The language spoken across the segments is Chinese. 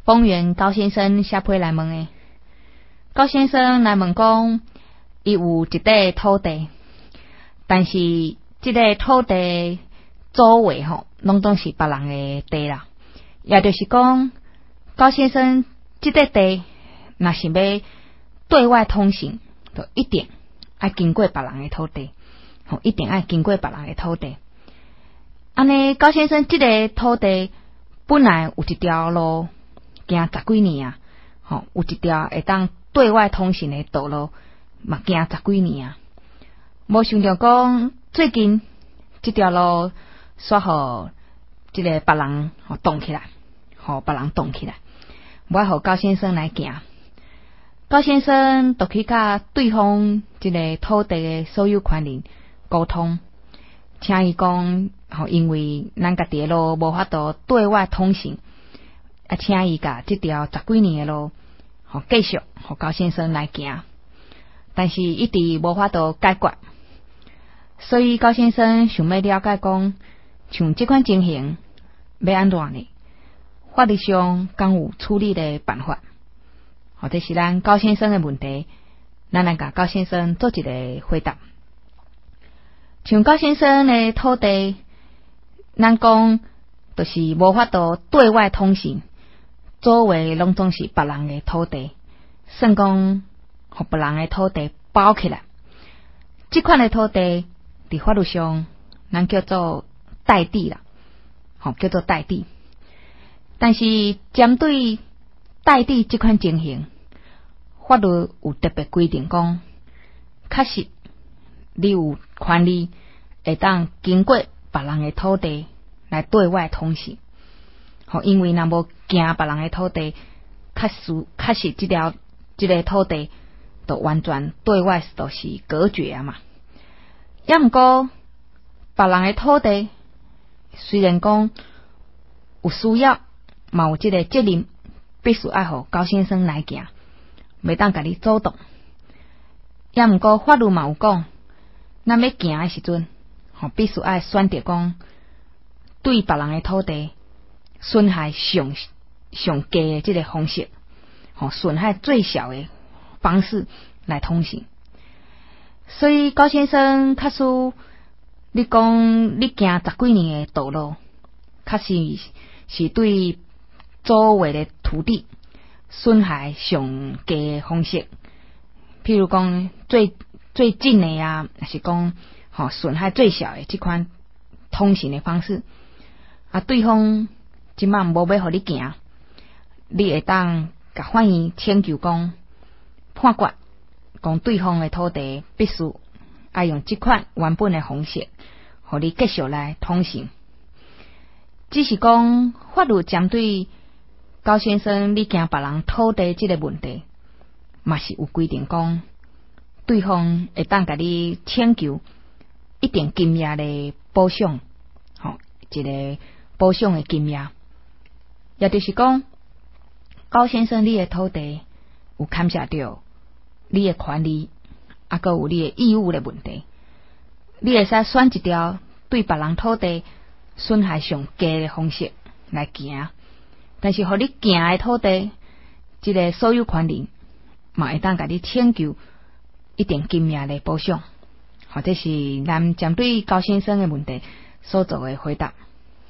丰原高先生写批来问的。高先生来问讲，伊有一块土地，但是这个土地周围拢总是别人的地啦。也就是讲，高先生这块地若是要对外通行，就一定要经过别人的土地，一定要经过别人的土地。安尼，高先生这个土地本来有一条路行10几年啊，有一条会当对外通行的道路，嘛行10几年啊。无想到讲最近这条路煞互这个别人挡起来，互别人挡起来，我互高先生来行。高先生就去甲对方这个土地的所有权人沟通，请伊讲，因为咱家己的路无法度对外通行，请伊甲这条10几年的路，继续互高先生来行，但是一直无法度解决，所以高先生想要了解讲，像这款情形要安怎呢？法律上敢有处理的办法？这是咱高先生的问题，咱来甲高先生做一个回答。像高先生的土地，咱讲就是无法度对外通行，周围拢总是别人的土地，算讲互别人的土地包起来。这款的土地伫法律上，咱叫做代地啦，叫做代地。但是针对代地这款情形，法律有特别规定讲，确实你有权利会当经过别人的土地来对外通行。因为若无行别人的土地，确实这个土地就完全对外都是隔绝啊嘛。也毋过别人的土地虽然讲有需要，嘛有这个责任，必须要互高先生来行，袂当甲你阻挡。也毋过法律嘛有讲，咱要行的时阵，必须要选择讲对别人的土地损害上低的这个方式，损害最小的方式来通行。所以高先生确实，你讲你行10几年的道路，确实是对周围的土地损害上低的方式。譬如讲最近的啊，还是讲损害最小的这款通行的方式啊，对方即摆无要互你行，你会当甲法院请求讲判决，讲对方的土地必须要用这款原本的方式，互你继续来通行。只是讲法律针对高先生你行别人土地这个问题，嘛是有规定讲，对方会当甲你请求一定金额的补偿，一个补偿的金额，也就是讲，高先生你的土地有牵涉到你的权利，还有你的义务的问题，你会使选一条对别人土地损害上低的方式来行，但是互你行的土地，这个所有权人嘛会当甲你请求一定金额的补偿。这是咱针对高先生的问题所做的回答。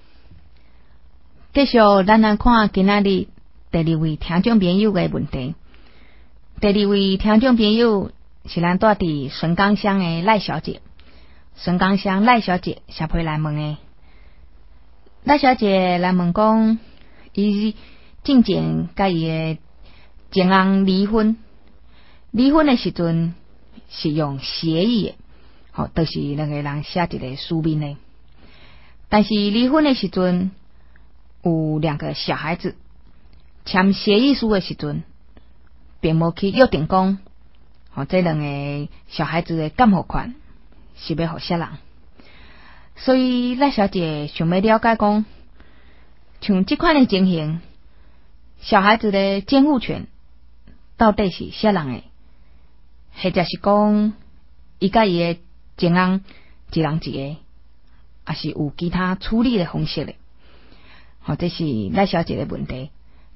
继续，咱来看今仔日第2位听众朋友的问题。第2位听众朋友是咱住伫神冈乡的赖小姐。神冈乡赖小姐写批来问的。赖小姐来问讲，伊进前甲伊的前翁离婚，离婚的时阵是用协议的，就是两个人写一个书面的。但是离婚的时阵有2个小孩子，签协议书的时阵，并无去约定讲，这2个小孩子的监护权是要互啥人。所以赖小姐想要了解讲，像这款的情形，小孩子的监护权到底是啥人的？或者是讲，伊甲伊的前翁一人一个，还是有其他处理的方式的？这是赖小姐的问题，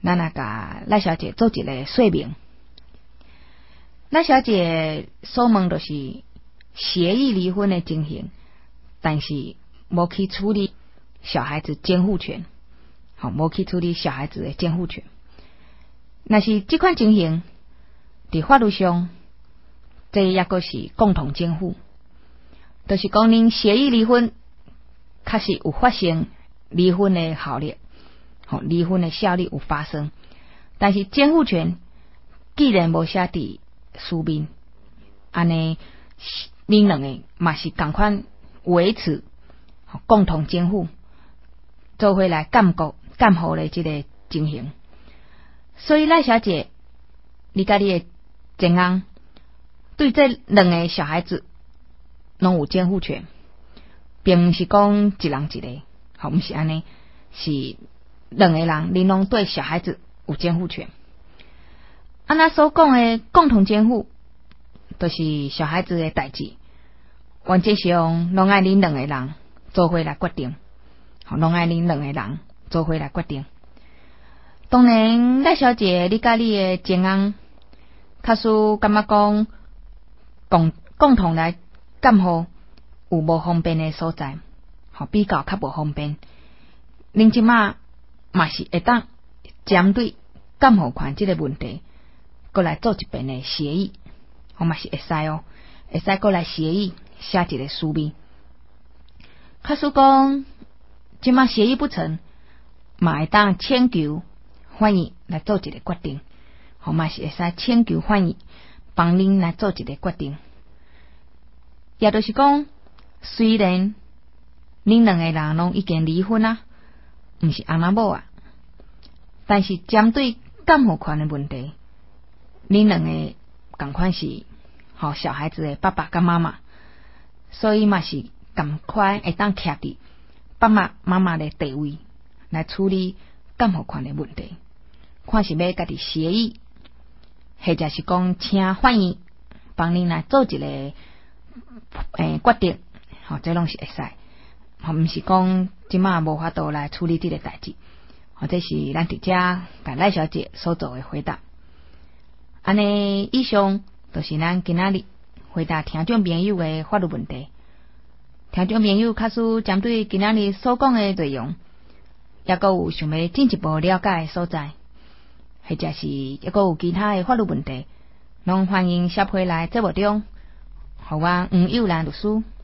咱来甲赖小姐做一个说明。赖小姐所问就是协议离婚的情形，但是无去处理小孩子监护权，无去处理小孩子的监护权。若是这款情形，伫法律上，这也个是共同监护，就是讲恁协议离婚，确实有发生离婚的效力，离婚的效力有发生，但是监护权既然无写伫书面，安尼恁两个嘛是同款维持共同监护，做伙来监护的这个情形。所以赖小姐，你甲你的前翁对这两个小孩子拢有监护权，并不是讲一人一个，不是安尼，是两个人恁拢对小孩子有监护权。安那所讲的共同监护，就是小孩子的代志，原则上拢爱恁两个人做伙来决定，拢爱恁两个人做伙来决定。当然，赖小姐，你甲你的前翁，假使感觉讲共同来监护有无方便的所在，比较较无方便，恁即马嘛是会当针对监护权这个问题，过来做一遍的协议，嘛是会使哦，会使过来协议写一个书面。假使讲即马协议不成，嘛会当请求法院来做一个决定，嘛是会使请求法院帮恁来做一个决定。也就是讲，虽然恁两个人拢已经离婚啊，毋是翁仔某啊，但是针对监护权的问题，恁两个同款是小孩子的爸爸跟妈妈，所以嘛是同款会当徛伫爸爸妈妈的地位来处理监护权的问题。看是要家己协议，或者是讲请法院帮恁来做一个决定，这拢是会使，毋是讲即马无法度来处理这个代志。这是咱伫遮甲赖小姐所做的回答。安尼以上就是咱今仔日回答听众朋友的法律问题。听众朋友假使针对今仔日所讲的内容，也阁有想要进一步了解的所在，或者是也阁有其他的法律问题，拢欢迎写批来节目中，互我黄友兰律师